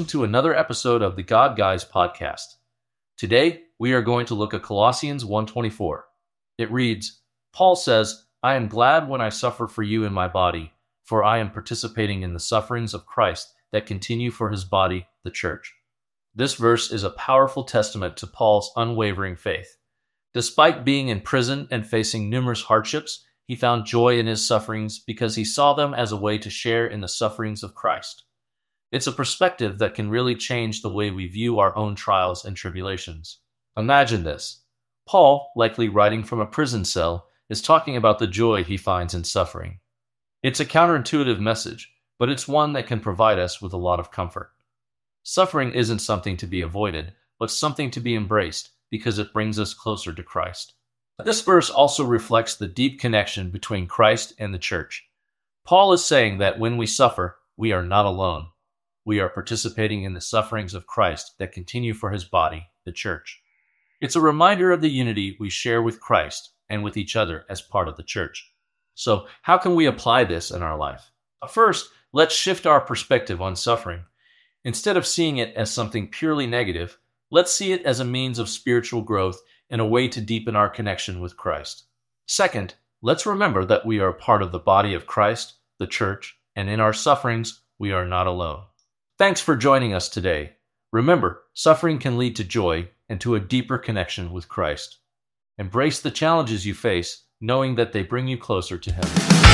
to another episode of the God Guys podcast. Today, we are going to look at Colossians 1:24. It reads, Paul says, I am glad when I suffer for you in my body, for I am participating in the sufferings of Christ that continue for his body, the church. This verse is a powerful testament to Paul's unwavering faith. Despite being in prison and facing numerous hardships, he found joy in his sufferings because he saw them as a way to share in the sufferings of Christ. It's a perspective that can really change the way we view our own trials and tribulations. Imagine this. Paul, likely writing from a prison cell, is talking about the joy he finds in suffering. It's a counterintuitive message, but it's one that can provide us with a lot of comfort. Suffering isn't something to be avoided, but something to be embraced because it brings us closer to Christ. This verse also reflects the deep connection between Christ and the church. Paul is saying that when we suffer, we are not alone. We are participating in the sufferings of Christ that continue for his body, the church. It's a reminder of the unity we share with Christ and with each other as part of the church. So, how can we apply this in our life? First, let's shift our perspective on suffering. Instead of seeing it as something purely negative, let's see it as a means of spiritual growth and a way to deepen our connection with Christ. Second, let's remember that we are part of the body of Christ, the church, and in our sufferings, we are not alone. Thanks for joining us today. Remember, suffering can lead to joy and to a deeper connection with Christ. Embrace the challenges you face, knowing that they bring you closer to Him.